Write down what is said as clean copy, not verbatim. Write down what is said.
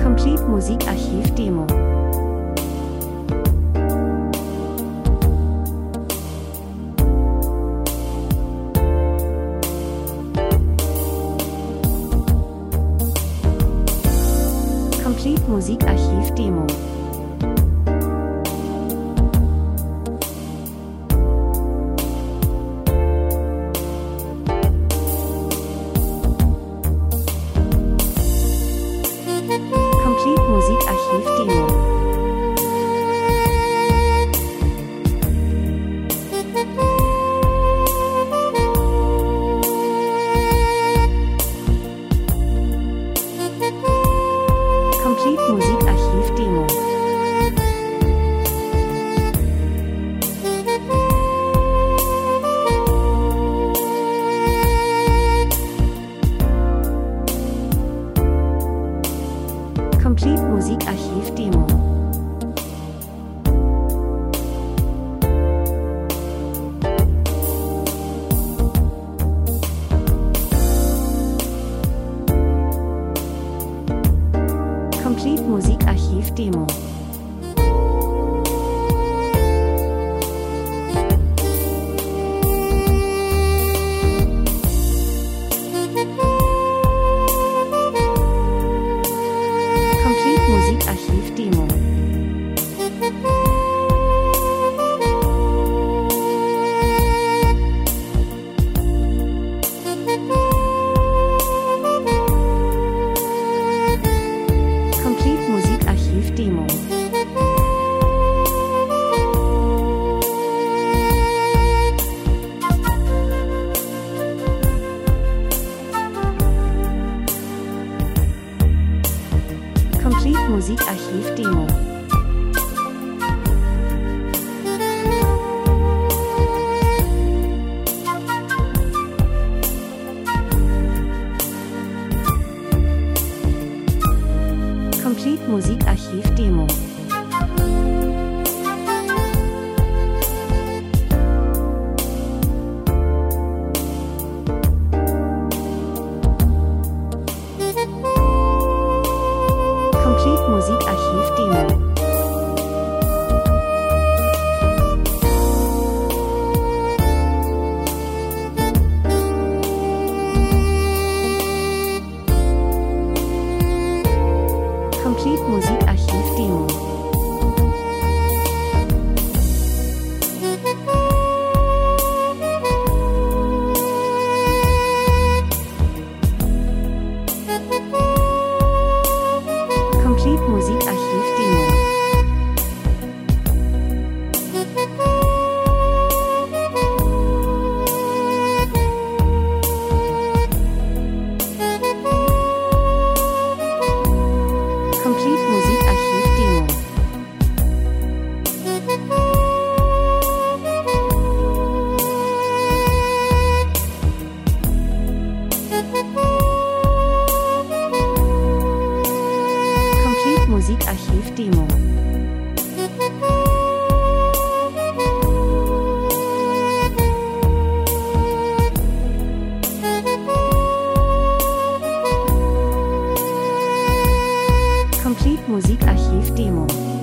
Complete Musikarchiv Demo. Complete Musikarchiv Demo. Complete Musikarchiv Demo. Complete Musikarchiv Demo. Complete Musikarchiv Demo. Complete Musikarchiv Demo. Complete Musikarchiv Demo. Complete Musikarchiv Demo. Complete Musikarchiv Demo. Complete Musikarchiv Demo. Complete Musikarchiv Demo. Complete Musikarchiv Demo. Complete Musikarchiv Demo. Complete Musikarchiv Demo. Complete Musikarchiv Demo. Complete Musikarchiv Demo.